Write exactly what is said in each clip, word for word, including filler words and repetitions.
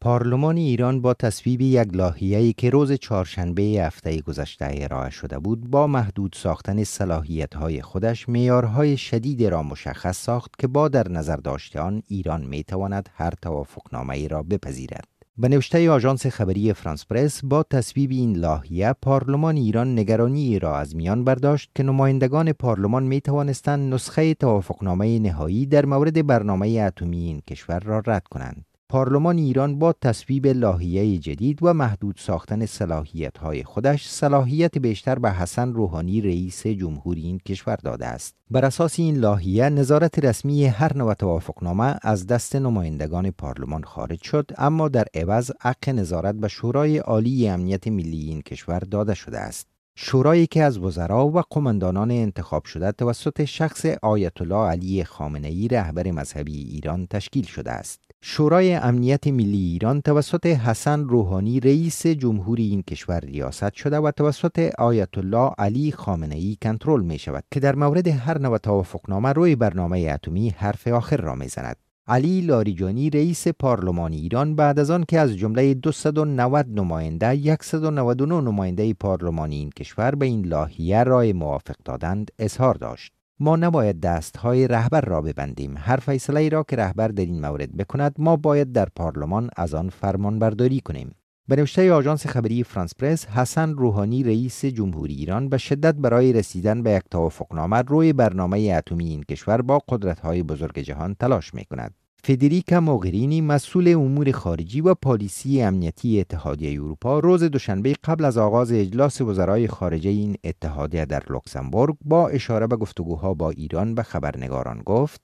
پارلمان ایران با تصویب یک لایحه‌ای که روز چهارشنبه هفته گذشته ارائه شده بود، با محدود ساختن صلاحیت‌های خودش معیارهای شدید را مشخص ساخت که با در نظر داشت آن ایران می‌تواند هر توافقنامه‌ای را بپذیرد. به نوشته آژانس خبری فرانس پرس، با تصویب این لایحه پارلمان ایران نگرانی را از میان برداشت که نمایندگان پارلمان می توانستند نسخه توافقنامه نهایی در مورد برنامه اتمی این کشور را رد کنند. پارلمان ایران با تصویب لایحه جدید و محدود ساختن صلاحیت‌های خودش صلاحیت بیشتر به حسن روحانی رئیس جمهوری این کشور داده است. بر اساس این لایحه نظارت رسمی هر نوع توافقنامه از دست نمایندگان پارلمان خارج شد، اما در عوض حق نظارت به شورای عالی امنیت ملی این کشور داده شده است. شورایی که از وزرا و قماندانان انتخاب شده توسط شخص آیت الله علی خامنه‌ای رهبر مذهبی ایران تشکیل شده است. شورای امنیت ملی ایران توسط حسن روحانی رئیس جمهوری این کشور ریاست شده و توسط آیت الله علی خامنه‌ای کنترل می شود که در مورد هر نوع توافقنامه روی برنامه اتمی حرف آخر را می زند. علی لاریجانی رئیس پارلمان ایران بعد از آن که از جمله دویست و نود نماینده صد و نود و نه نماینده پارلمان این کشور به این لایحه رای موافق دادند اظهار داشت: ما نباید دستهای رهبر را ببندیم. هر فیصله را که رهبر در این مورد بکند ما باید در پارلمان از آن فرمان برداری کنیم. به نوشته آژانس خبری فرانس پرس، حسن روحانی رئیس جمهوری ایران به شدت برای رسیدن به یک توافقنامه روی برنامه اتمی این کشور با قدرت‌های بزرگ جهان تلاش می‌کند. فدریکا موگرینی مسئول امور خارجی و پالیسی امنیتی اتحادیه اروپا روز دوشنبه قبل از آغاز اجلاس وزرای خارجه این اتحادیه در لوکزامبورگ با اشاره به گفتگوها با ایران به خبرنگاران گفت: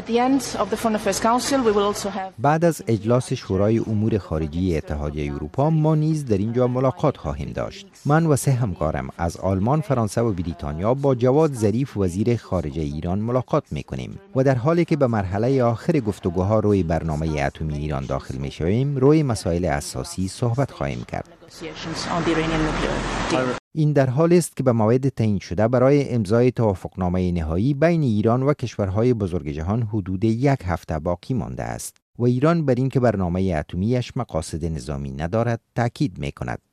بعد از اجلاس شورای امور خارجی اتحادیه اروپا ما نیز در اینجا ملاقات خواهیم داشت. من و سه همکارم از آلمان، فرانسه و بریتانیا با جواد ظریف وزیر خارجه ایران ملاقات می‌کنیم و در حالی که به مرحله آخر گفتگوها روی برنامه اتمی ایران داخل می‌شویم روی مسائل اساسی صحبت خواهیم کرد. این در حالی است که به موعد تعیین شده برای امضای توافقنامه نهایی بین ایران و کشورهای بزرگ جهان حدود یک هفته باقی مانده است و ایران بر اینکه برنامه اتمیش مقاصد نظامی ندارد تاکید می‌کند.